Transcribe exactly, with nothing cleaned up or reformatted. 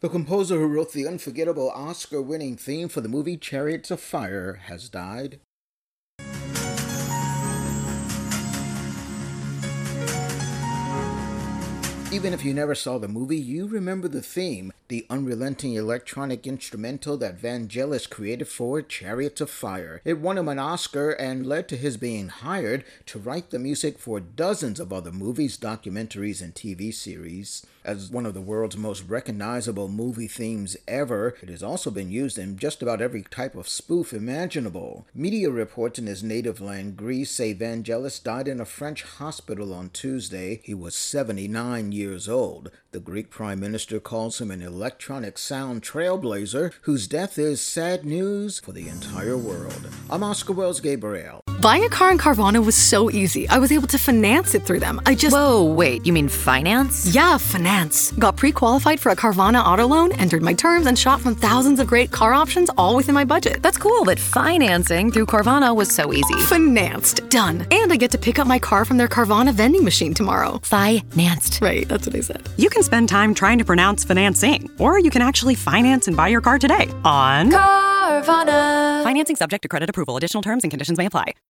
The composer who wrote the unforgettable Oscar-winning theme for the movie Chariots of Fire has died. Even if you never saw the movie, you remember the theme, the unrelenting electronic instrumental that Vangelis created for Chariots of Fire. It won him an Oscar and led to his being hired to write the music for dozens of other movies, documentaries, and T V series. As one of the world's most recognizable movie themes ever, it has also been used in just about every type of spoof imaginable. Media reports in his native land, Greece, say Vangelis died in a French hospital on Tuesday. He was seventy-nine years old. The Greek Prime Minister calls him an electronic sound trailblazer whose death is sad news for the entire world. I'm Oscar Wells Gabriel. Buying a car in Carvana was so easy. I was able to finance it through them. I just... Whoa, wait, you mean finance? Yeah, finance. Got pre-qualified for a Carvana auto loan, entered my terms, and shot from thousands of great car options all within my budget. That's cool, but financing through Carvana was so easy. Financed. Done. And I get to pick up my car from their Carvana vending machine tomorrow. Financed. Right, that's what I said. You can spend time trying to pronounce financing, or you can actually finance and buy your car today on Carvana. Financing subject to credit approval. Additional terms and conditions may apply.